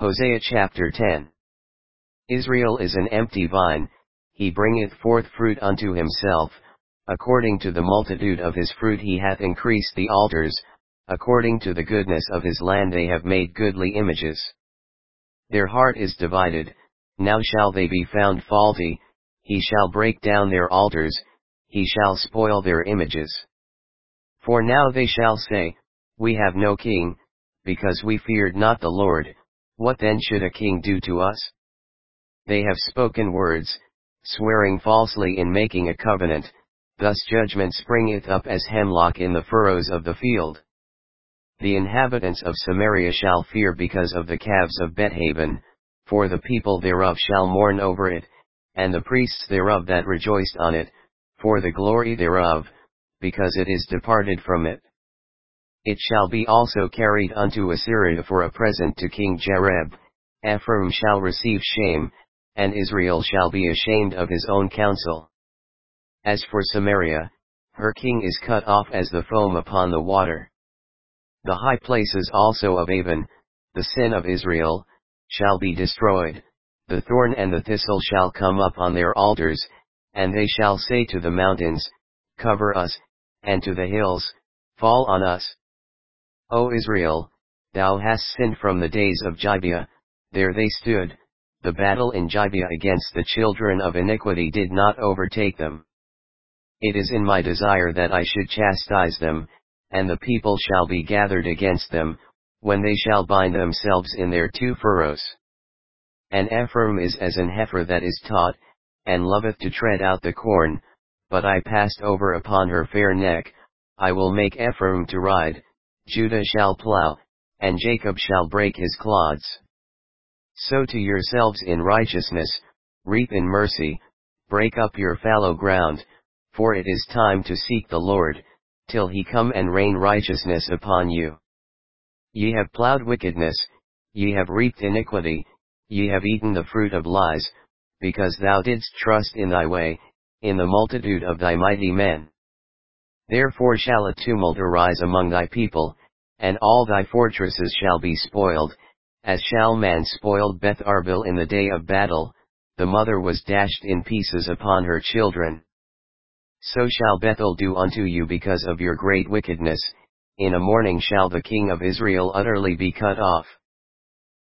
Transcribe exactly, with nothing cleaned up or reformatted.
Hosea chapter ten. Israel is an empty vine, he bringeth forth fruit unto himself, according to the multitude of his fruit he hath increased the altars, according to the goodness of his land they have made goodly images. Their heart is divided, now shall they be found faulty, he shall break down their altars, he shall spoil their images. For now they shall say, We have no king, because we feared not the Lord. What then should a king do to us? They have spoken words, swearing falsely in making a covenant, thus judgment springeth up as hemlock in the furrows of the field. The inhabitants of Samaria shall fear because of the calves of Bethaven, for the people thereof shall mourn over it, and the priests thereof that rejoiced on it, for the glory thereof, because it is departed from it. It shall be also carried unto Assyria for a present to King Jareb. Ephraim shall receive shame, and Israel shall be ashamed of his own counsel. As for Samaria, her king is cut off as the foam upon the water. The high places also of Avon, the sin of Israel, shall be destroyed, the thorn and the thistle shall come up on their altars, and they shall say to the mountains, Cover us, and to the hills, Fall on us. O Israel, thou hast sinned from the days of Gibeah, there they stood, the battle in Gibeah against the children of iniquity did not overtake them. It is in my desire that I should chastise them, and the people shall be gathered against them, when they shall bind themselves in their two furrows. And Ephraim is as an heifer that is taught, and loveth to tread out the corn, but I passed over upon her fair neck, I will make Ephraim to ride, Judah shall plow, and Jacob shall break his clods. Sow to yourselves in righteousness, reap in mercy, break up your fallow ground, for it is time to seek the Lord, till he come and rain righteousness upon you. Ye have plowed wickedness, ye have reaped iniquity, ye have eaten the fruit of lies, because thou didst trust in thy way, in the multitude of thy mighty men. Therefore shall a tumult arise among thy people, and all thy fortresses shall be spoiled, as shall man spoiled Beth Arbel in the day of battle, the mother was dashed in pieces upon her children. So shall Bethel do unto you because of your great wickedness, in a morning shall the king of Israel utterly be cut off.